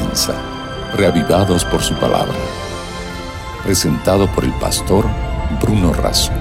comienza, reavivados por su palabra. Presentado por el pastor Bruno Razo.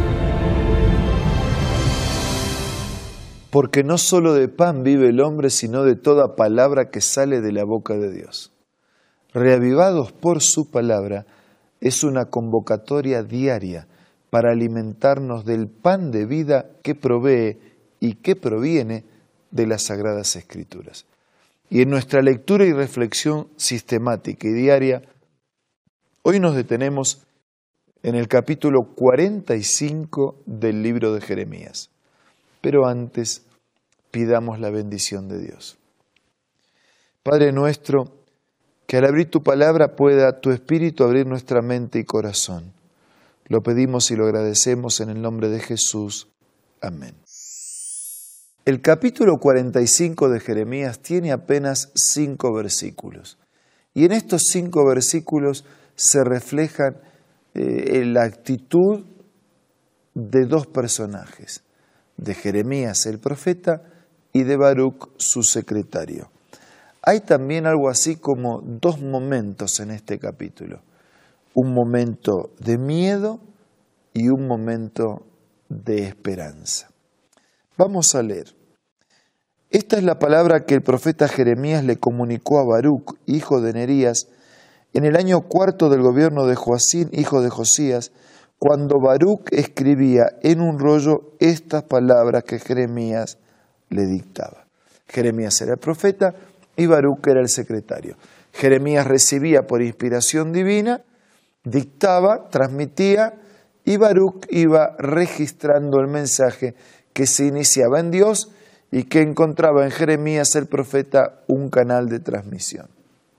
Porque no solo de pan vive el hombre, sino de toda palabra que sale de la boca de Dios. Reavivados por su palabra es una convocatoria diaria para alimentarnos del pan de vida que provee y que proviene de las Sagradas Escrituras. Y en nuestra lectura y reflexión sistemática y diaria, hoy nos detenemos en el capítulo 45 del libro de Jeremías. Pero antes, pidamos la bendición de Dios. Padre nuestro, que al abrir tu palabra pueda tu Espíritu abrir nuestra mente y corazón. Lo pedimos y lo agradecemos en el nombre de Jesús. Amén. El capítulo 45 de Jeremías tiene apenas 5 versículos. Y en estos 5 versículos se reflejan la actitud de 2 personajes, de Jeremías el profeta y de Baruc su secretario. Hay también algo así como 2 momentos en este capítulo. Un momento de miedo y un momento de esperanza. Vamos a leer. Esta es la palabra que el profeta Jeremías le comunicó a Baruc, hijo de Nerías, en el año 4 del gobierno de Joacín, hijo de Josías, cuando Baruc escribía en un rollo estas palabras que Jeremías le dictaba. Jeremías era el profeta y Baruc era el secretario. Jeremías recibía por inspiración divina, dictaba, transmitía, y Baruc iba registrando el mensaje que se iniciaba en Dios y que encontraba en Jeremías el profeta un canal de transmisión.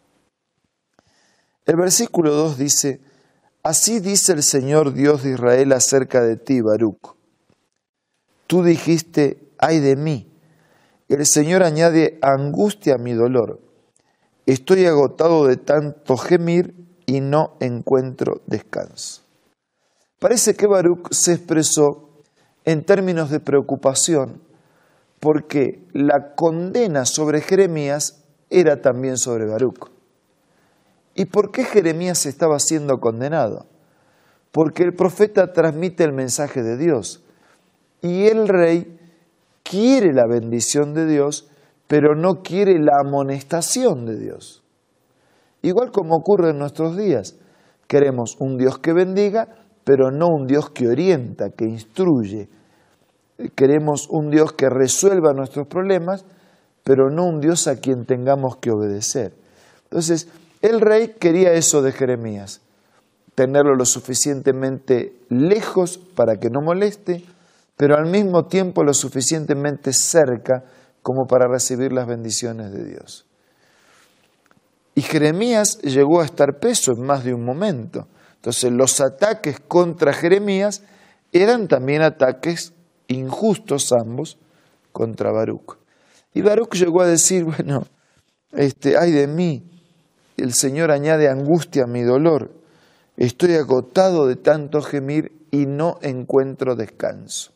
El versículo 2 dice: Así dice el Señor Dios de Israel acerca de ti, Baruc. Tú dijiste, ay de mí. El Señor añade, angustia a mi dolor. Estoy agotado de tanto gemir y no encuentro descanso. Parece que Baruc se expresó en términos de preocupación porque la condena sobre Jeremías era también sobre Baruc. ¿Y por qué Jeremías estaba siendo condenado? Porque el profeta transmite el mensaje de Dios y el rey quiere la bendición de Dios, pero no quiere la amonestación de Dios. Igual como ocurre en nuestros días, queremos un Dios que bendiga, pero no un Dios que orienta, que instruye. Queremos un Dios que resuelva nuestros problemas, pero no un Dios a quien tengamos que obedecer. Entonces, el rey quería eso de Jeremías, tenerlo lo suficientemente lejos para que no moleste, pero al mismo tiempo lo suficientemente cerca como para recibir las bendiciones de Dios. Y Jeremías llegó a estar preso en más de un momento. Entonces los ataques contra Jeremías eran también ataques injustos ambos contra Baruc. Y Baruc llegó a decir, bueno, ay de mí, el Señor añade angustia a mi dolor. Estoy agotado de tanto gemir y no encuentro descanso.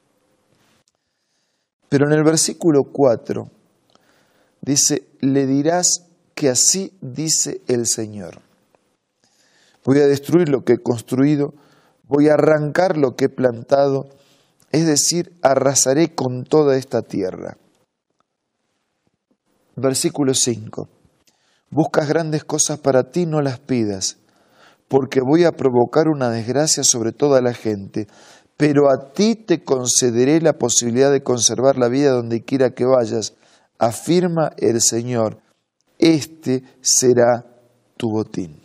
Pero en el versículo 4 dice, le dirás que así dice el Señor. Voy a destruir lo que he construido, voy a arrancar lo que he plantado, es decir, arrasaré con toda esta tierra. Versículo 5. Buscas grandes cosas para ti, no las pidas, porque voy a provocar una desgracia sobre toda la gente, pero a ti te concederé la posibilidad de conservar la vida donde quiera que vayas, afirma el Señor, este será tu botín.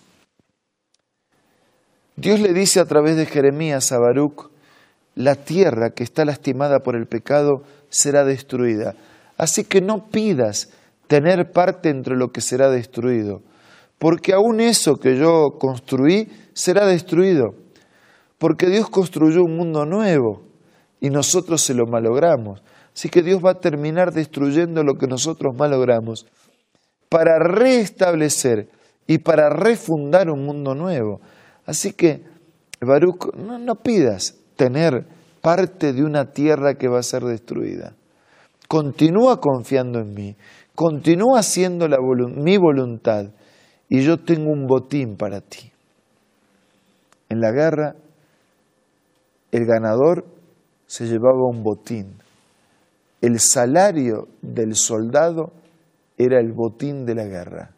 Dios le dice a través de Jeremías a Baruc, la tierra que está lastimada por el pecado será destruida, así que no pidas tener parte entre lo que será destruido, porque aún eso que yo construí será destruido, porque Dios construyó un mundo nuevo y nosotros se lo malogramos. Así que Dios va a terminar destruyendo lo que nosotros malogramos para restablecer y para refundar un mundo nuevo. Así que, Baruc, no pidas tener parte de una tierra que va a ser destruida. Continúa confiando en mí, continúa haciendo mi voluntad y yo tengo un botín para ti. En la guerra, el ganador se llevaba un botín. El salario del soldado era el botín de la guerra.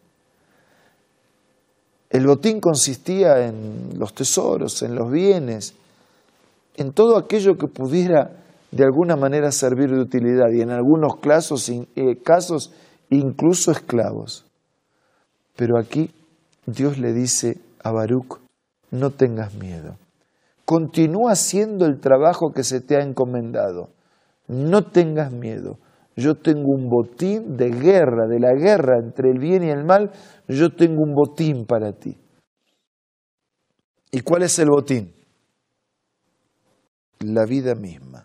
El botín consistía en los tesoros, en los bienes, en todo aquello que pudiera de alguna manera servir de utilidad, y en algunos casos incluso esclavos. Pero aquí Dios le dice a Baruc: no tengas miedo, continúa haciendo el trabajo que se te ha encomendado, no tengas miedo, yo tengo un botín de guerra, de la guerra entre el bien y el mal, yo tengo un botín para ti. ¿Y cuál es el botín? La vida misma.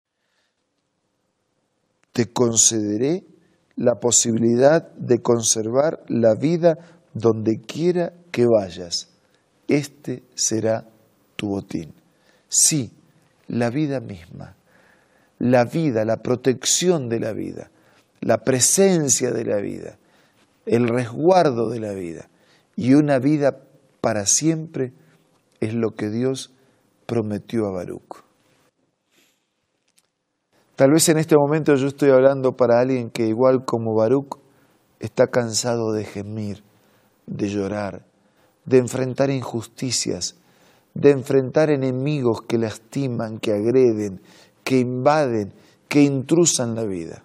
Te concederé la posibilidad de conservar la vida donde quiera que vayas. Este será tu botín. Sí, la vida misma. La vida, la protección de la vida, la presencia de la vida, el resguardo de la vida y una vida para siempre es lo que Dios prometió a Baruc. Tal vez en este momento yo estoy hablando para alguien que, igual como Baruc, está cansado de gemir, de llorar, de enfrentar injusticias, de enfrentar enemigos que lastiman, que agreden, que invaden, que intrusan la vida.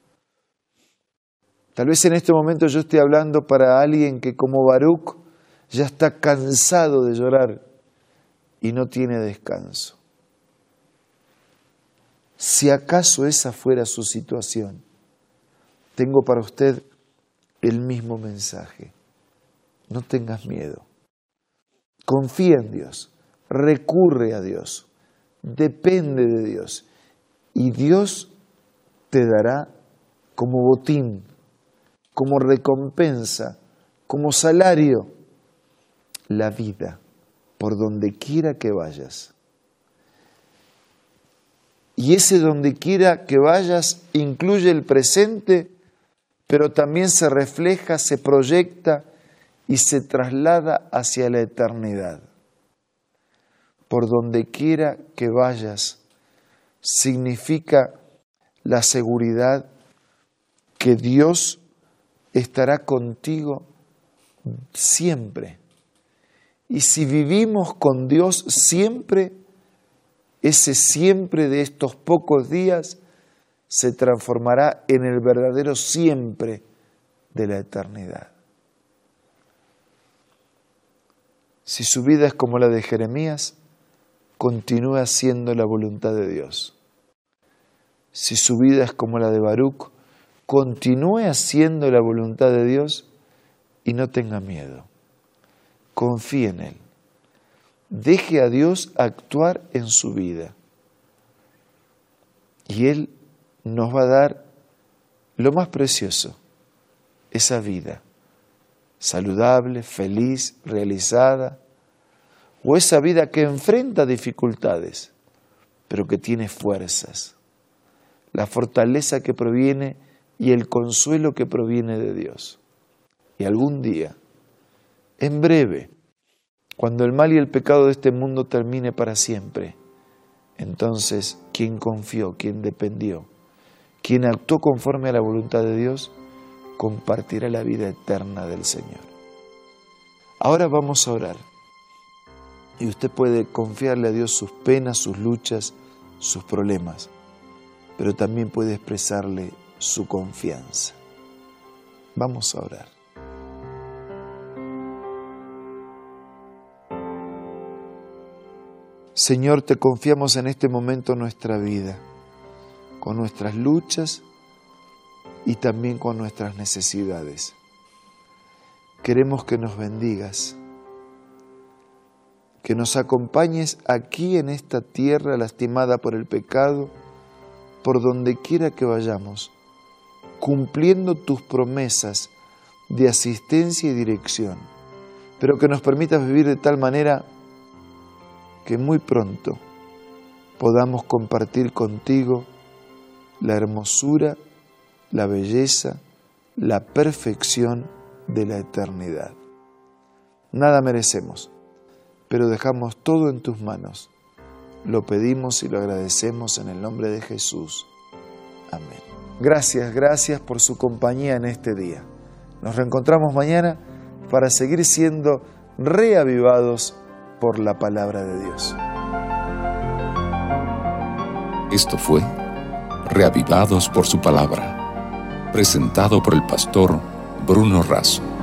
Tal vez en este momento yo estoy hablando para alguien que, como Baruc, ya está cansado de llorar y no tiene descanso. Si acaso esa fuera su situación, tengo para usted el mismo mensaje. No tengas miedo. Confía en Dios, recurre a Dios, depende de Dios, y Dios te dará como botín, como recompensa, como salario, la vida por donde quiera que vayas. Y ese donde quiera que vayas incluye el presente, pero también se refleja, se proyecta y se traslada hacia la eternidad. Por donde quiera que vayas significa la seguridad que Dios estará contigo siempre. Y si vivimos con Dios siempre, ese siempre de estos pocos días se transformará en el verdadero siempre de la eternidad. Si su vida es como la de Jeremías, continúe haciendo la voluntad de Dios. Si su vida es como la de Baruc, continúe haciendo la voluntad de Dios y no tenga miedo. Confíe en Él. Deje a Dios actuar en su vida. Y Él nos va a dar lo más precioso, esa vida saludable, feliz, realizada, o esa vida que enfrenta dificultades, pero que tiene fuerzas, la fortaleza que proviene y el consuelo que proviene de Dios. Y algún día, en breve, cuando el mal y el pecado de este mundo termine para siempre, entonces quien confió, quien dependió, quien actuó conforme a la voluntad de Dios, compartirá la vida eterna del Señor. Ahora vamos a orar. Y usted puede confiarle a Dios sus penas, sus luchas, sus problemas, pero también puede expresarle su confianza. Vamos a orar. Señor, te confiamos en este momento nuestra vida, con nuestras luchas y también con nuestras necesidades. Queremos que nos bendigas, que nos acompañes aquí en esta tierra lastimada por el pecado, por donde quiera que vayamos, cumpliendo tus promesas de asistencia y dirección, pero que nos permitas vivir de tal manera que muy pronto podamos compartir contigo la hermosura, la belleza, la perfección de la eternidad. Nada merecemos, pero dejamos todo en tus manos. Lo pedimos y lo agradecemos en el nombre de Jesús. Amén. Gracias por su compañía en este día. Nos reencontramos mañana para seguir siendo reavivados por la palabra de Dios. Esto fue Reavivados por su palabra, presentado por el pastor Bruno Razo.